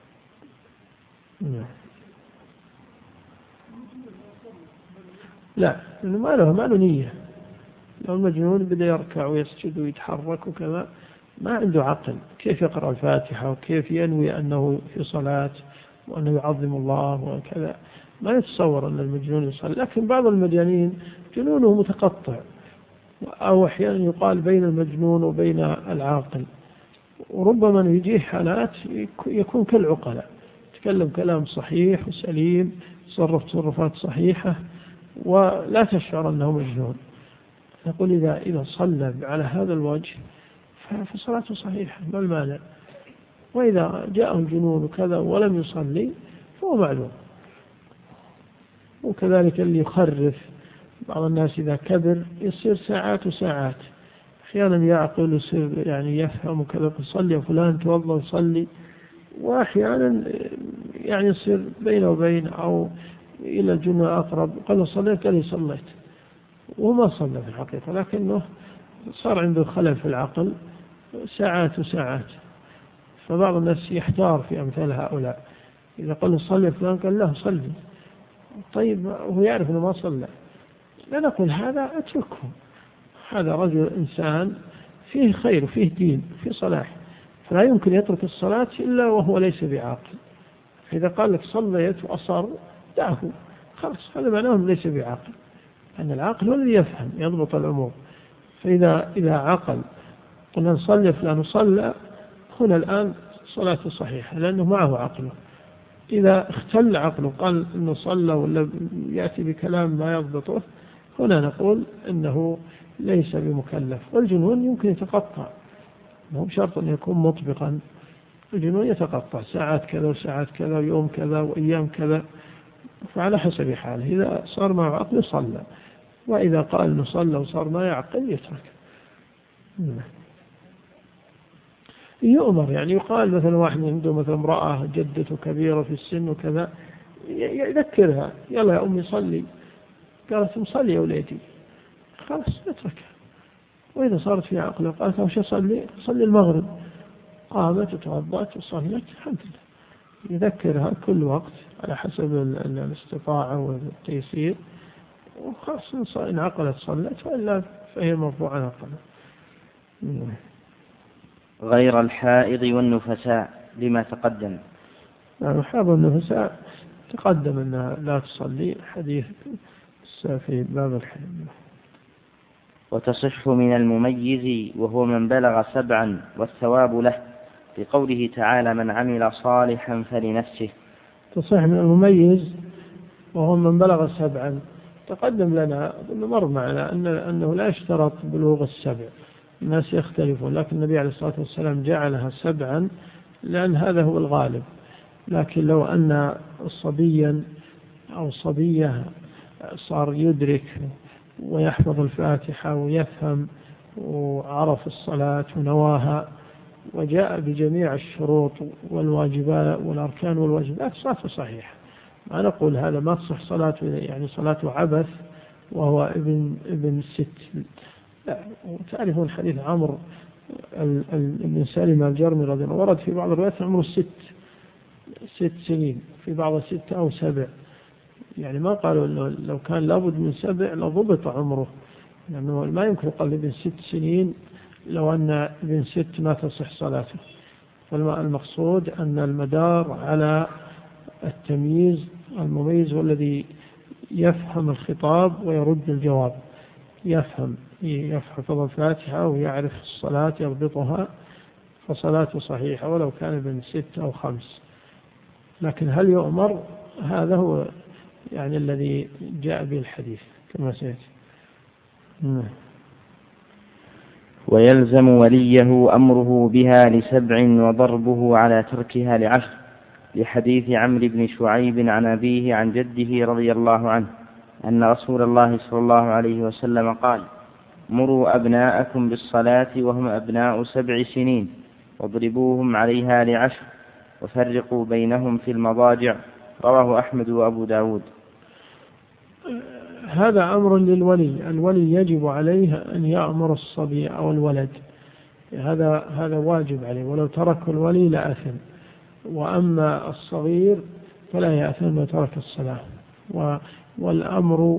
لا، ما له نية. لو المجنون بدأ يركع ويسجد ويتحرك وكذا ما عنده عقل، كيف يقرأ الفاتحة وكيف ينوي أنه في صلاة وأنه يعظم الله وكذا، ما يتصور أن المجنون يصلي. لكن بعض المجانين جنونه متقطع، أو أحيانا يقال بين المجنون وبين العاقل، وربما يجيه حالات يكون كالعقلاء، يتكلم كلام صحيح وسليم، يتصرف تصرفات صحيحة ولا تشعر أنه مجنون. نقول إذا صلى على هذا الوجه فصلاته صحيحة، ما المانع؟ وإذا جاءه الجنون وكذا ولم يصلي فهو معلوم. وكذلك اللي يخرف، بعض الناس إذا كبر يصير ساعات وساعات، أحيانا يعقل يصير يعني يفهم وكذا، يصلي فلان توضأ ويصلي، وأحيانا يعني يصير بينه وبين أو إلى الجنة أقرب، قال صليت، قال صليت وما صلى في الحقيقة، لكنه صار عنده خلل في العقل ساعات وساعات. فبعض الناس يحتار في أمثال هؤلاء، إذا قال صلي فلان قال له صلي، طيب هو يعرف أنه ما صلى، لا نقول هذا أتركه، هذا رجل إنسان فيه خير وفيه دين وفيه صلاح، فلا يمكن يترك الصلاة إلا وهو ليس بعاقل. فإذا قال لك صليت وأصر دعه، خلاص هذا معناه ليس بعاقل، أن العاقل هو الذي يفهم يضبط الأمور. فإذا عقل قلنا نصلي فلان وصلى، هنا الآن صلاته صحيحة لأنه معه عقله. إذا اختل عقله قال إنه صلى ولا يأتي بكلام ما يضبطه، هنا نقول إنه ليس بمكلف. والجنون يمكن يتقطع، مو بشرط أن يكون مطبقا، الجنون يتقطع ساعات كذا وساعات كذا ويوم كذا وأيام كذا، فعلى حسب حاله. إذا صار معه عقل صلى، وإذا قال إنه صلى وصار ما يعقل يترك. يؤمر، يعني يقال مثلا واحد عنده مثلا امرأة جدته كبيرة في السن وكذا، يذكرها يلا يا أمي صلي، قالت مصلي يا وليدي، خلاص يتركها. وإذا صارت في عقله قالت وش أصلي؟ صلي المغرب، قامت وتوضأت وصلت، الحمد لله. يذكرها كل وقت على حسب الاستطاعة والتيسير، وخاصة إن عقلت صلت، وإلا فهي مرفوعة عن عقلها. غير الحائض والنفساء لما تقدم. الحائض والنفساء تقدم أنها لا تصلي، حديث في باب الحيض. وتصح من المميز وهو من بلغ 7 والثواب له، لقوله تعالى من عمل صالحا فلنفسه. تصح من المميز وهو من بلغ 7، تقدم لنا مر معنا أنه لا يشترط بلوغ 7، الناس يختلفون، لكن النبي عليه الصلاة والسلام جعلها 7 لأن هذا هو الغالب. لكن لو أن صبيا أو صبية صار يدرك ويحفظ الفاتحة ويفهم وعرف الصلاة ونواها وجاء بجميع الشروط والواجبات والأركان والواجبات، صلاته صحيحة. ما نقول هذا ما تصح صلاته، يعني صلاته عبث وهو ابن 6. لا، تعرفون حديث عمرو بن سالم الجرمي رضي الله عنه، ورد في بعض الروايات عمره 6 سنين، في بعض 6 أو 7. يعني ما قالوا لو كان لابد من 7 لضبط عمره، لأنه يعني ما يمكن يقل ابن 6 سنين لو أن ابن 6 ما تصح صلاته. فالمقصود أن المدار على التمييز، المميز والذي يفهم الخطاب ويرد الجواب، يحفظ الفاتحة ويعرف الصلاة يضبطها، فصلاته صحيحة ولو كان ابن 6 أو 5. لكن هل يؤمر؟ هذا هو يعني الذي جاء به الحديث كما سيأتي. ويلزم وليه أمره بها ل7 وضربه على تركها ل10، لحديث عمرو بن شعيب عن أبيه عن جده رضي الله عنه أن رسول الله صلى الله عليه وسلم قال: مروا أبناءكم بالصلاة وهم أبناء 7 سنين واضربوهم عليها ل10 وفرقوا بينهم في المضاجع. رواه أحمد وأبو داود. هذا أمر للولي، الولي يجب عليه أن يأمر الصبي أو الولد، هذا واجب عليه، ولو ترك الولي لأثم. وأما الصغير فلا يأثم لو ترك الصلاة. والأمر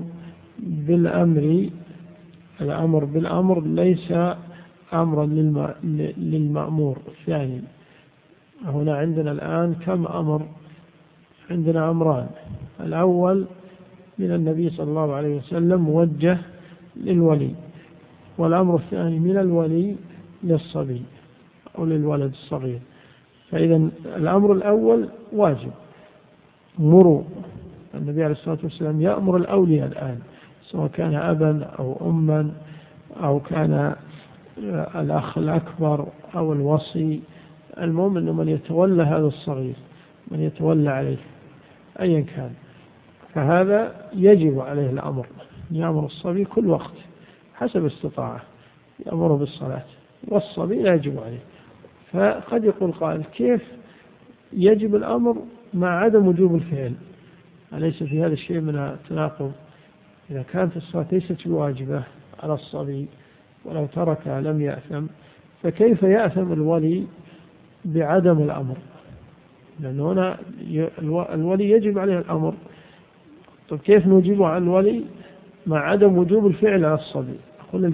بالأمر ليس أمرا للمأمور. يعني هنا عندنا الآن كم أمر؟ عندنا أمران. الأول من النبي صلى الله عليه وسلم موجه للولي، والأمر الثاني من الولي للصبي أو للولد الصغير. فإذا الأمر الأول واجب، مروا. النبي عليه الصلاة والسلام يأمر الأولياء الآن، سواء كان أبا أو أما أو كان الأخ الأكبر أو الوصي. المهم أنه من يتولى هذا الصغير، من يتولى عليه أيا كان، فهذا يجب عليه الأمر، يأمر الصبي كل وقت حسب استطاعة، يأمره بالصلاة، والصبي لا يجب عليه. فقد يقول قائل: كيف يجب الأمر مع عدم وجوب الفعل؟ أليس في هذا الشيء من التناقض؟ إذا كانت الصلاة ليست بواجبة على الصبي ولو تركها لم يأثم، فكيف يأثم الولي بعدم الأمر؟ لأن هنا الولي يجب عليه الأمر. طيب كيف نجيب على الولي مع عدم وجوب الفعل على الصبي؟ أقول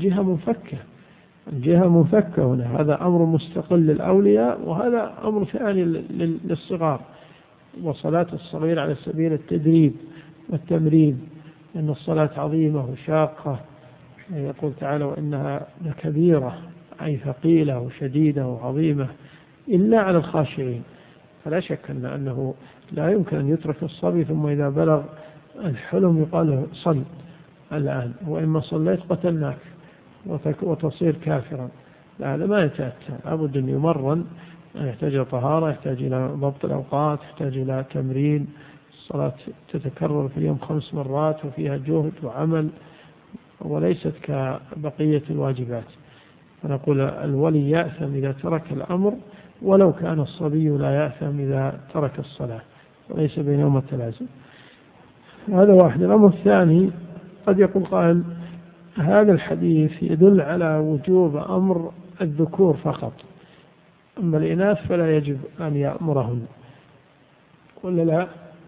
الجهة منفكة هنا. هذا أمر مستقل للأولياء، وهذا أمر ثاني للصغار. وصلاة الصغير على سبيل التدريب والتمرين، لأن الصلاة عظيمة وشاقة. يقول تعالى: وإنها لكبيرة، أي ثقيلة وشديدة وعظيمة، إلا على الخاشعين. فلا شك أنه لا يمكن أن يترك الصبي ثم إذا بلغ الحلم يقال له: صل الآن، وإما صليت قتلناك وتصير كافرا. لا، هذا ما يتأتى، لابد أن يمرن، يحتاج إلى طهارة، يحتاج إلى ضبط الأوقات، يحتاج إلى تمرين. الصلاة تتكرر في اليوم 5 مرات وفيها جهد وعمل، وليست كبقية الواجبات. فنقول الولي يأثم إذا ترك الأمر، ولو كان الصبي لا يأثم إذا ترك الصلاة، وليس بينهما التلازم. هذا واحد. الأمر الثاني: قد يقول قائل: هذا الحديث يدل على وجوب أمر الذكور فقط، أما الإناث فلا يجب أن يأمرهن. قلنا لا،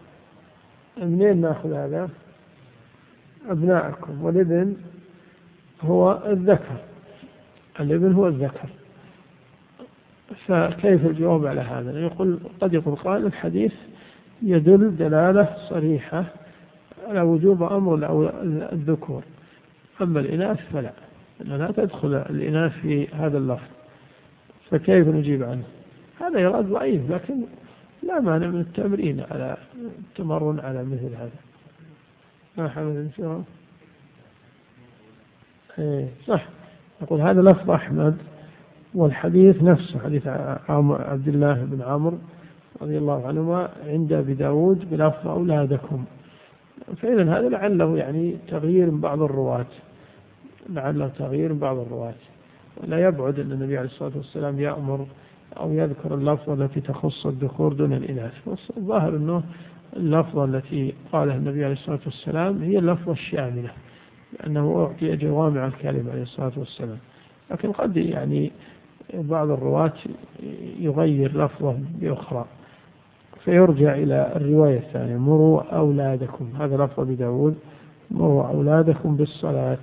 منين نأخذ هذا؟ أبناءكم، والابن هو الذكر، الابن هو الذكر. فكيف الجواب على هذا؟ قد يقول قائل: الحديث يدل دلالة صريحة على وجوب أمر الذكور، أما الإناث فلا، لا تدخل الإناث في هذا اللفظ، فكيف نجيب عنه؟ هذا يراد ضعيف، لكن لا مانع من التمرين على التمرن على مثل هذا. ما حمد إن شاء الله. صح، يقول هذا لفظ أحمد والحديث نفسه حديث عبد الله بن عمرو رضي الله عنهما عند أبي داود بلفظ أولادكم. فإذا هذا لعله يعني تغيير من بعض الرواة، لعله تغيير من بعض الرواة، ولا يبعد أن النبي عليه الصلاة والسلام يأمر أو يذكر اللفظة التي تخص الذكور دون الإناث. الظاهر أنه اللفظة التي قالها النبي عليه الصلاة والسلام هي اللفظة الشاملة، لأنه أعطي جوامع الكلمة عليه الصلاة والسلام. لكن قد يعني بعض الرواة يغير لفظة بأخرى فيرجع إلى الرواية الثانية: مروا أولادكم، هذا لفظ أبي داود: مروا أولادكم بالصلاة.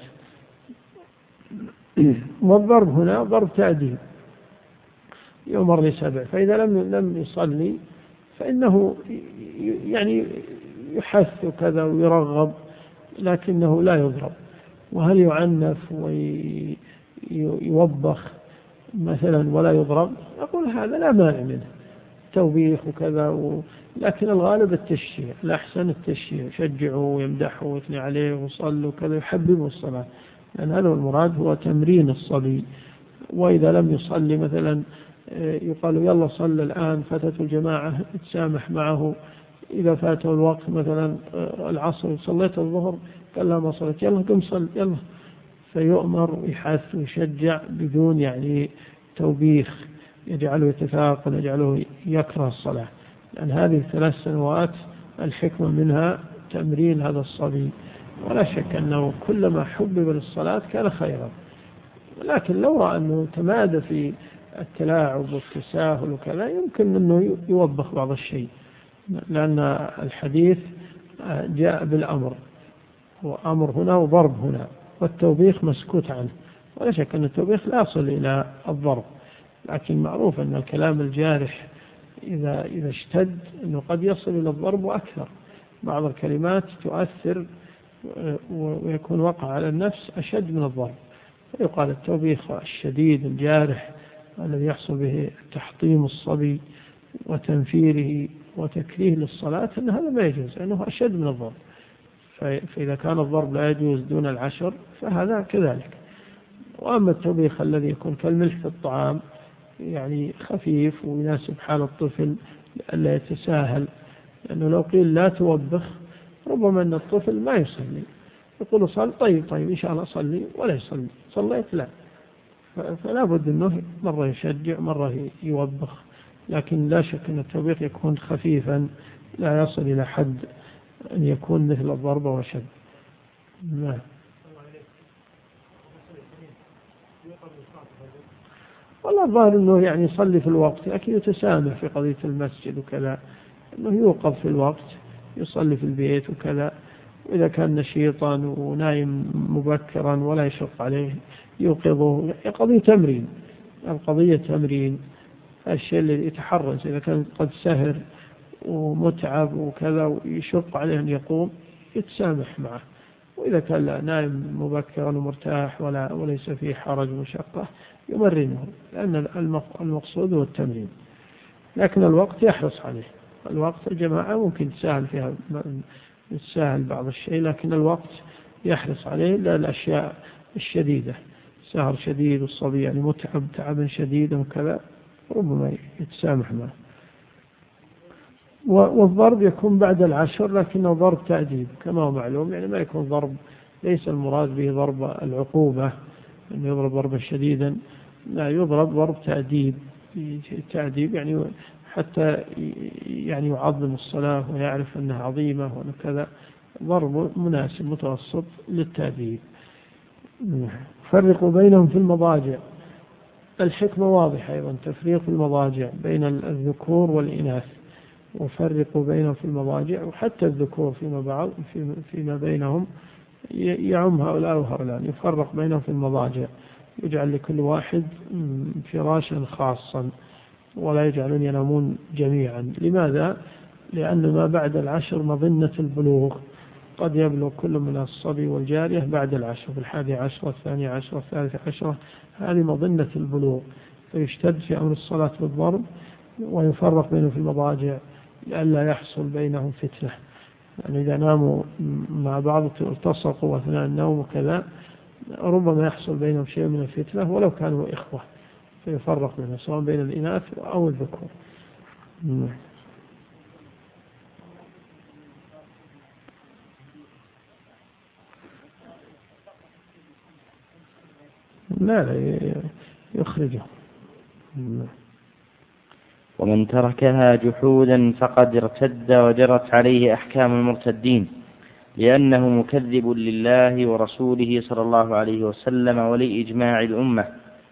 والضرب هنا ضرب تأديب، يؤمر لسبع، فإذا لم يصلي فإنه يعني يحث كذا ويرغب، لكنه لا يضرب. وهل يعنف ويوبخ مثلا ولا يضرب؟ أقول هذا لا مانع منه، توبيخ وكذا لكن الغالب التشجيع، الأحسن التشجيع، يشجعه ويمدحه ويثني عليه ويصلي وكذا، يحببه الصلاة، لأن هذا المراد هو تمرين الصبي. وإذا لم يصلي مثلا يقال يلا صلى الآن، فاتته الجماعة يتسامح معه. إذا فاته الوقت مثلا العصر صليت الظهر قال لا ما صليت، يلا قم صل يلا، فيؤمر ويحث ويشجع بدون يعني توبيخ يجعله يتثاقل، يجعله يكره الصلاة. لأن هذه 3 سنوات الحكمة منها تمرين هذا الصبي، ولا شك أنه كلما حبب للصلاة كان خيرا. لكن لو رأى أنه تمادى في التلاعب والتساهل وكذا يمكن أنه يوبخ بعض الشيء، لأن الحديث جاء بالأمر، وأمر هنا وضرب هنا، والتوبيخ مسكوت عنه. ولا شك أن التوبيخ لا يصل إلى الضرب، لكن معروف أن الكلام الجارح إذا اشتد أنه قد يصل إلى الضرب وأكثر. بعض الكلمات تؤثر ويكون وقع على النفس أشد من الضرب، فيقال التوبيخ الشديد الجارح الذي يحصل به تحطيم الصبي وتنفيره وتكريه للصلاة أن هذا ما يجوز، لأنه أشد من الضرب. فإذا كان الضرب لا يجوز دون 10 فهذا كذلك. وأما التوبيخ الذي يكون كالملح في الطعام يعني خفيف ويناسب حال الطفل لئلا يتساهل، لأنه لو قيل لا توبخ ربما أن الطفل ما يصلي، يقول صل طيب إن شاء الله صلي، ولا يصلي، صليت لا. فلا بد أنه مرة يشجع مرة يوبخ، لكن لا شك أن التوبيخ يكون خفيفا لا يصل إلى حد أن يكون مثل الضربة وشد. نعم. والله الظاهر أنه يعني يصلي في الوقت، لكن يتسامح في قضية المسجد وكذا، أنه يوقظ في الوقت يصلي في البيت وكذا. وإذا كان نشيطا ونايم مبكرا ولا يشق عليه يوقظه. قضية تمرين، القضية تمرين. الشيء اللي يتحرز إذا كان قد سهر ومتعب وكذا ويشق عليه أن يقوم يتسامح معه، وإذا كان لا نايم مبكرا ومرتاح وليس فيه حرج ومشقة يمرنه، لأن المقصود هو التمرين. لكن الوقت يحرص عليه، الوقت الجماعة ممكن تسهل فيها، تسهل بعض الشيء، لكن الوقت يحرص عليه للأشياء الشديدة، سهر شديد والصبي يعني متعب تعبا شديدا وكذا ربما يتسامح معه. والضرب يكون بعد 10، لكنه ضرب تأديب كما هو معلوم، يعني ما يكون ضرب، ليس المراد به ضرب العقوبة أن يضرب ضربا شديدا، لا، يضرب ضرب تأديب يعني حتى يعني يعظم الصلاة ويعرف أنها عظيمة وكذا، ضرب مناسب متوسط للتأديب. فرقوا بينهم في المضاجع، الحكمة واضحة أيضا، تفريق المضاجع بين الذكور والإناث، وفرقوا بينهم في المضاجع، وحتى الذكور فيما بينهم يعم هؤلاء وهؤلاء، يفرق بينهم في المضاجع، يجعل لكل واحد فراشا خاصا ولا يجعلون ينامون جميعا. لماذا؟ لأن ما بعد 10 مظنة البلوغ، قد يبلغ كل من الصبي والجارية بعد 10، في 11 12 13، هذه مظنة البلوغ، فيشتد في أمر الصلاة بالضرب، ويفرق بينهم في المضاجع لئلا يحصل بينهم فتنة. يعني إذا ناموا مع بعض التصقوا أثناء النوم وكذا ربما يحصل بينهم شيء من الفتنة ولو كانوا إخوة، فيفرق بينها سواء بين الإناث أو الذكور. لا يخرجه. ومن تركها جحودا فقد ارتد وجرت عليه أحكام المرتدين، لأنه مكذب لله ورسوله صلى الله عليه وسلم ولإجماع الأمة.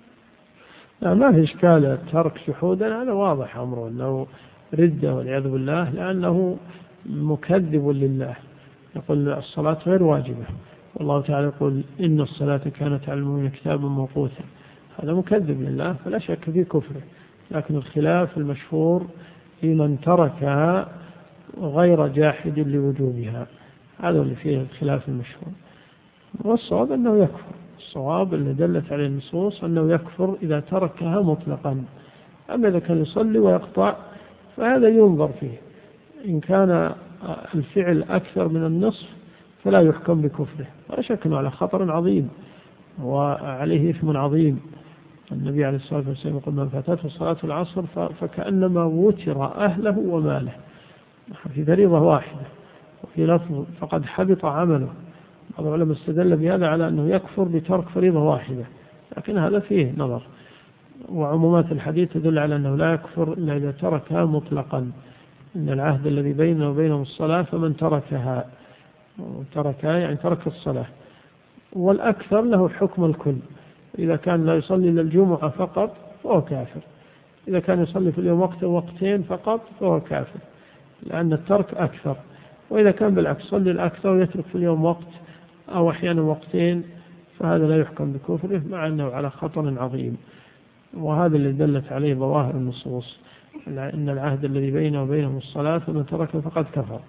لا ما في إشكال ترك جحودا، هذا واضح أمره أنه ردة والعياذ بالله، لأنه مكذب لله. يقول الصلاة غير واجبة، والله تعالى يقول إن الصلاة كانت على المؤمنين كتابا موقوتا، هذا مكذب لله فلا شك في كفره. لكن الخلاف المشهور في من تركها غير جاحد لوجوبها، هذا اللي فيه الخلاف المشهور. والصواب أنه يكفر، الصواب اللي دلت عليه النصوص أنه يكفر إذا تركها مطلقا. أما إذا كان يصلي ويقطع فهذا ينظر فيه، إن كان الفعل أكثر من النصف فلا يحكم بكفره، ولا شك أنه على خطر عظيم وعليه إثم عظيم. النبي عليه الصلاة والسلام يقول من فاتته صلاة العصر فكأنما وتر أهله وماله في فريضة واحدة، وفي لفظ فقد حبط عمله. بعض العلماء استدل بهذا على أنه يكفر بترك فريضة واحدة، لكن هذا فيه نظر. وعمومات الحديث تدل على أنه لا يكفر إلا إذا تركها مطلقا، إن العهد الذي بيننا وبينهم الصلاة، فمن تركها يعني ترك الصلاة. والأكثر له حكم الكل، إذا كان لا يصلي للجمعة فقط فهو كافر، إذا كان يصلي في اليوم وقت وقتين فقط فهو كافر، لأن الترك أكثر. وإذا كان بالعكس صلي الأكثر ويترك في اليوم وقت أو أحيانا وقتين فهذا لا يحكم بكفره، مع أنه على خطر عظيم. وهذا اللي دلت عليه ظواهر النصوص، إن العهد الذي بينه وبينهم الصلاة فمن تركه فقد كفر.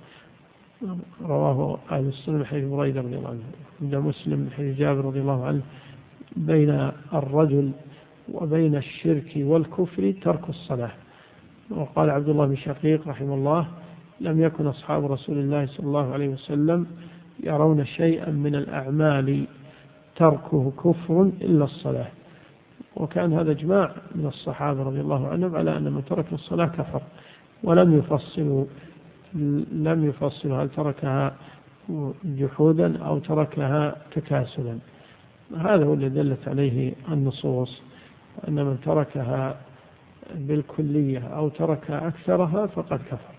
رواه أهل السنة حديث بريدة رضي الله عنه، عند مسلم حديث جابر رضي الله عنه بين الرجل وبين الشرك والكفر ترك الصلاة. وقال عبد الله بن شقيق رحمه الله لم يكن أصحاب رسول الله صلى الله عليه وسلم يرون شيئا من الأعمال تركه كفر إلا الصلاة. وكان هذا اجماع من الصحابة رضي الله عنهم على أن من ترك الصلاة كفر، ولم يفصلوا هل تركها جحودا أو تركها تكاسلا. هذا هو الذي دلت عليه النصوص، أن من تركها بالكلية أو تركها أكثرها فقد كفر.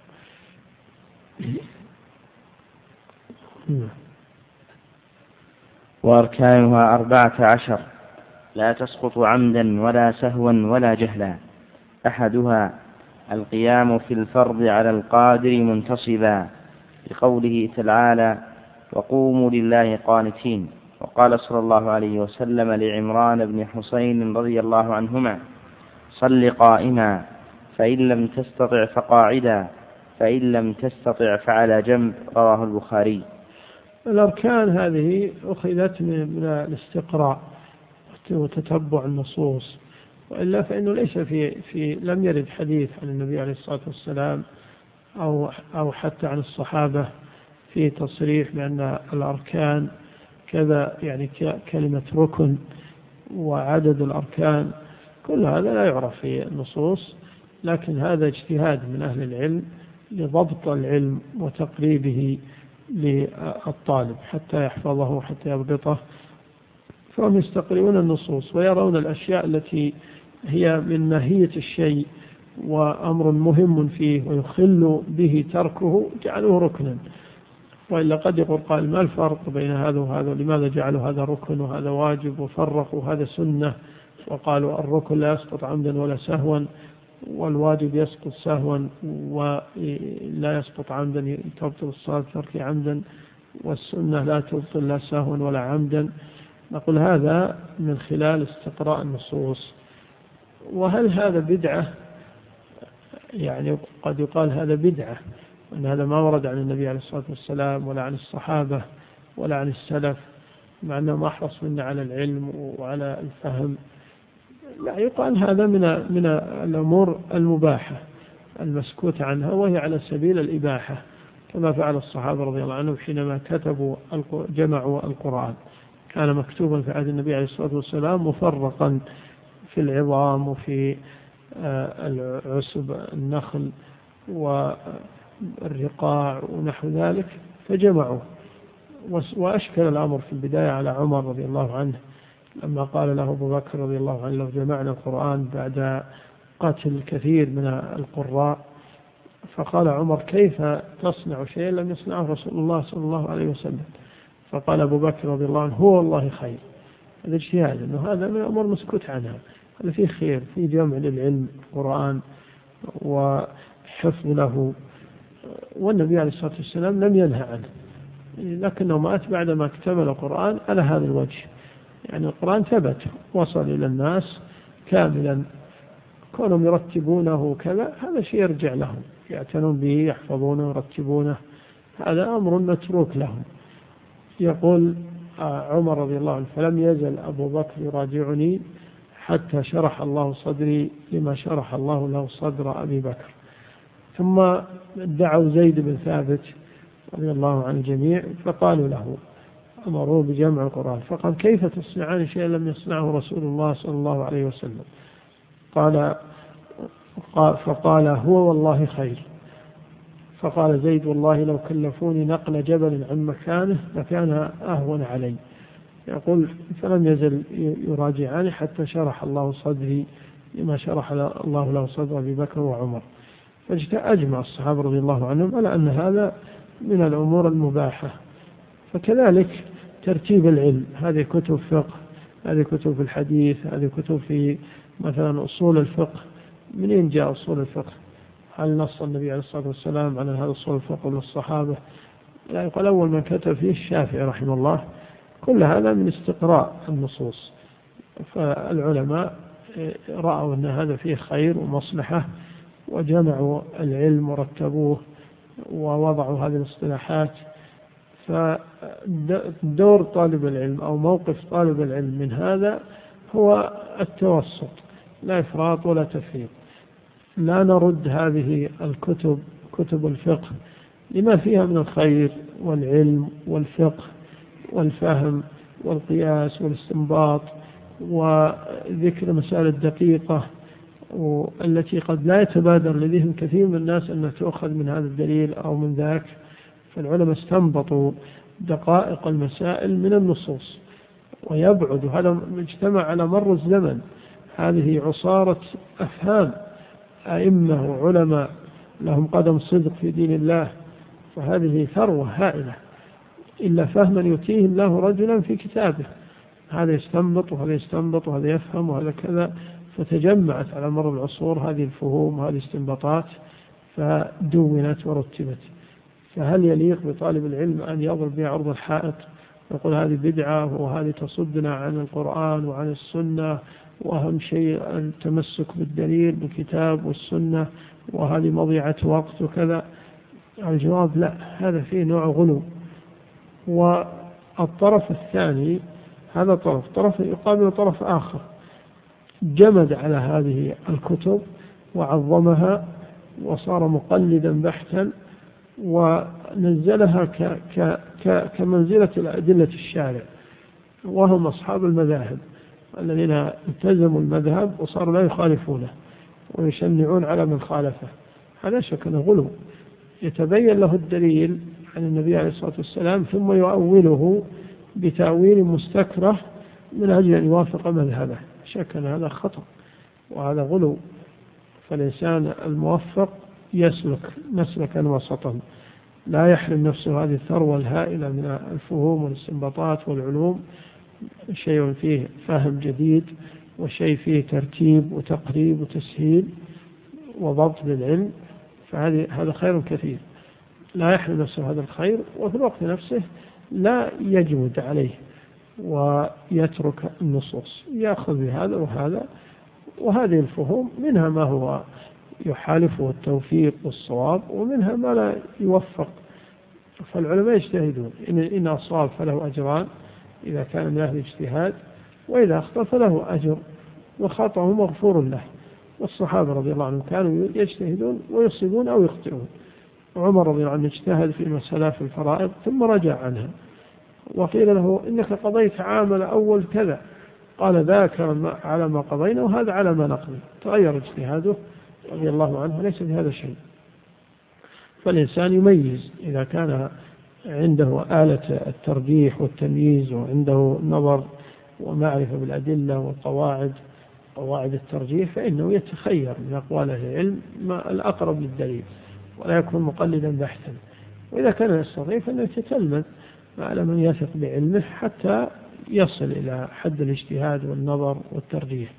وأركانها 14 لا تسقط عمدا ولا سهوا ولا جهلا. أحدها القيام في الفرض على القادر منتصبا، لقوله تعالى وقوموا لله قانتين. وقال صلى الله عليه وسلم لعمران بن حسين رضي الله عنهما صل قائما، فإن لم تستطع فقاعدا، فإن لم تستطع فعلى جنب. رواه البخاري. الأركان هذه أخذت من الاستقراء وتتبع النصوص، وإلا فإنه ليس في لم يرد حديث عن النبي عليه الصلاة والسلام أو حتى عن الصحابة في تصريح بأن الأركان كذا، يعني كلمة ركن وعدد الأركان، كل هذا لا يعرف في النصوص، لكن هذا اجتهاد من أهل العلم لضبط العلم وتقريبه للطالب حتى يحفظه حتى يضبطه. فهم يستقرئون النصوص ويرون الأشياء التي هي من ماهية الشيء وأمر مهم فيه ويخل به تركه جعلوه ركنا. وإلا قد يقول قال ما الفرق بين هذا وهذا، لماذا جعلوا هذا ركن وهذا واجب وفرقوا هذا سنة، وقالوا الركن لا يسقط عمدا ولا سهوا والواجب يسقط سهوا ولا يسقط عمدا تبطل الصلاة ترك عمدا، والسنة لا تبطل لا سهوا ولا عمدا. نقول هذا من خلال استقراء النصوص. وهل هذا بدعة؟ يعني قد يقال هذا بدعة، وأن هذا ما ورد عن النبي عليه الصلاة والسلام ولا عن الصحابة ولا عن السلف، مع أنهم أحرص منا على العلم وعلى الفهم. لا، يقال هذا من الأمور المباحة المسكوت عنها، وهي على سبيل الإباحة، كما فعل الصحابة رضي الله عنهم حينما جمعوا القرآن، كان مكتوبا في عهد النبي عليه الصلاة والسلام مفرقا في العظام وفي العسب النخل والرقاع ونحو ذلك، فجمعوا. وأشكل الأمر في البداية على عمر رضي الله عنه لما قال له أبو بكر رضي الله عنه: لو جمعنا القرآن بعد قتل كثير من القراء. فقال عمر: كيف تصنع شيئا لم يصنعه رسول الله صلى الله عليه وسلم؟ فقال أبو بكر رضي الله عنه: هو والله خير. هذا اجتهاد، أنه هذا من الأمور مسكوت عنها، هذا فيه خير، فيه جمع للعلم القرآن وحفظ له، والنبي عليه الصلاة والسلام لم ينهى عنه، لكنه مات بعدما اكتمل القرآن على هذا الوجه. يعني القرآن ثبت وصل إلى الناس كاملا، كونهم يرتبونه كذا هذا شيء يرجع لهم، يعتنون به، يحفظونه، يرتبونه، هذا أمر متروك لهم. يقول عمر رضي الله عنه: فلم يزل أبو بكر يراجعني حتى شرح الله صدري لما شرح الله له صدر أبي بكر. ثم دعوا زيد بن ثابت رضي الله عن الجميع فقالوا له، أمروه بجمع القرآن، فقال: كيف تصنعان شيئا لم يصنعه رسول الله صلى الله عليه وسلم؟ فقال: هو والله خير. فقال زيد: والله لو كلفوني نقل جبل عن مكانه لكان أهون علي. يقول: فلم يزل يراجعني حتى شرح الله صدري لما شرح الله له صدر أبي بكر وعمر. فأجمع الصحابة رضي الله عنهم على أن هذا من الأمور المباحة. فكذلك ترتيب العلم، هذه كتب فقه، هذه كتب في الحديث، هذه كتب في مثلا أصول الفقه. منين جاء أصول الفقه؟ هل نص النبي عليه الصلاة والسلام على هذا أصول الفقه للصحابة؟ يعني قال أول من كتب فيه الشافعي رحمه الله. كل هذا من استقراء النصوص. فالعلماء رأوا أن هذا فيه خير ومصلحة، وجمعوا العلم ورتبوه ووضعوا هذه الاصطلاحات. فدور طالب العلم أو موقف طالب العلم من هذا هو التوسط، لا إفراط ولا تفريط. لا نرد هذه الكتب، كتب الفقه، لما فيها من الخير والعلم والفقه والفهم والقياس والاستنباط وذكر مسائل الدقيقة والتي قد لا يتبادر لذهن كثير من الناس أنها تؤخذ من هذا الدليل أو من ذاك. فالعلماء استنبطوا دقائق المسائل من النصوص، ويبعد هذا مجتمع على مر الزمن. هذه عصارة أفهام أئمة وعلماء لهم قدم صدق في دين الله، فهذه ثروة هائلة، إلا فهما يؤتيه الله رجلا في كتابه، هذا يستنبط وهذا يستنبط وهذا يفهم وهذا كذا. فتجمعت على مر العصور هذه الفهوم وهذه الاستنباطات فدونت ورتبت. فهل يليق بطالب العلم أن يضرب بها عرض الحائط يقول هذه بدعة وهذه تصدنا عن القرآن وعن السنة، وأهم شيء التمسك بالدليل بالكتاب والسنة، وهذه مضيعة وقت وكذا؟ الجواب: لا، هذا فيه نوع غلو. والطرف الثاني هذا طرف يقابل طرف آخر جمد على هذه الكتب وعظمها وصار مقلدا بحتا، ونزلها كمنزلة الأدلة الشارع، وهم أصحاب المذاهب الذين التزموا المذهب وصاروا لا يخالفونه ويشنعون على من خالفه. هذا شكل غلو، يتبين له الدليل عن النبي عليه الصلاة والسلام ثم يؤوله بتأويل مستكره من أجل أن يوافق مذهبه. شكل هذا خطأ وهذا غلو. فالإنسان الموفق يسلك مسلكا وسطا، لا يحرم نفسه هذه الثروة الهائلة من الفهوم والاستنباطات والعلوم، شيء فيه فهم جديد وشيء فيه ترتيب وتقريب وتسهيل وضبط للعلم، فهذا خير كثير. لا يحرم نفسه هذا الخير، وفي الوقت نفسه لا يجمد عليه ويترك النصوص، يأخذ بهذا وهذا. وهذه الفهوم منها ما هو يحالفه التوفيق والصواب، ومنها ما لا يوفق. فالعلماء يجتهدون، إن أصاب فله أجران إذا كان من أهل الاجتهاد، وإذا أخطأ فله أجر وخطأه مغفور له. والصحابة رضي الله عنهم كانوا يجتهدون ويصيبون أو يخطئون. عمر رضي الله عنه اجتهد في مسألة في الفرائض ثم رجع عنها، وقيل له إنك قضيت عام الأول كذا، قال ذاك على ما قضينا وهذا على ما نقضي، تغير اجتهاده رضي الله عنه، ليس في هذا شيء. فالإنسان يميز إذا كان عنده آلة الترجيح والتمييز وعنده نظر ومعرفة بالأدلة قواعد الترجيح، فإنه يتخير من أقوال أهل العلم ما الأقرب للدليل ولا يكون مقلدا بحتا. وإذا كان يستطيع فإنه يتتلمذ على من يثق بعلمه حتى يصل إلى حد الاجتهاد والنظر والترجيح.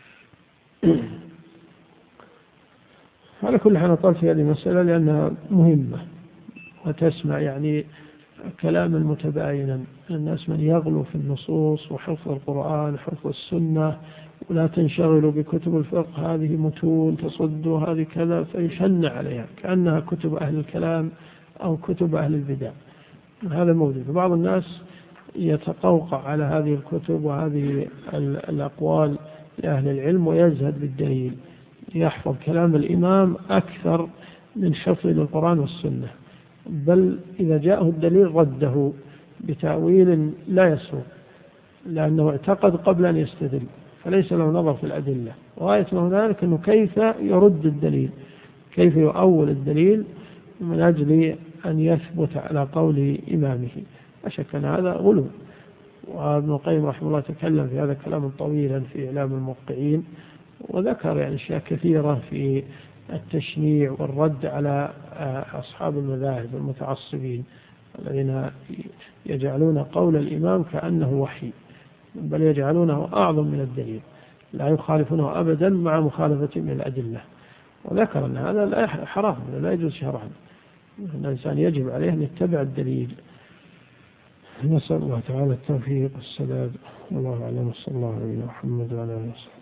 على كل حال طلت في هذه المسألة لأنها مهمة، وتسمع يعني كلاما متباينا. الناس من يغلو في النصوص وحفظ القرآن وحفظ السنة، ولا تنشغلوا بكتب الفقه، هذه متون تصد هذه كذا، فيشن عليها كأنها كتب أهل الكلام أو كتب أهل البدع. هذا موجود. بعض الناس يتقوقع على هذه الكتب وهذه الأقوال لأهل العلم ويزهد بالدليل، يحفظ كلام الإمام أكثر من حفظ للقرآن والسنة، بل إذا جاءه الدليل رده بتأويل لا يسوق، لأنه اعتقد قبل أن يستدل، فليس له نظر في الأدلة. وغاية ما هنالك أنه كيف يرد الدليل، كيف يؤول الدليل من أجل أن يثبت على قول إمامه. أشك أن هذا غلو. وابن القيم رحمه الله تكلم في هذا كلاما طويلا في إعلام الموقعين، وذكر يعني أشياء كثيرة في التشنيع والرد على أصحاب المذاهب المتعصبين الذين يجعلون قول الإمام كأنه وحي، بل يجعلونه أعظم من الدليل، لا يخالفونه أبدا مع مخالفة من الأدلة. وذكر أن هذا لا حرام، لا يجوز شرعا، أن الإنسان يجب عليه أن يتبع الدليل. نسأل الله تعالى التوفيق والسداد. والله أعلم. صلى الله عليه وسلم وعلى آله وصحبه.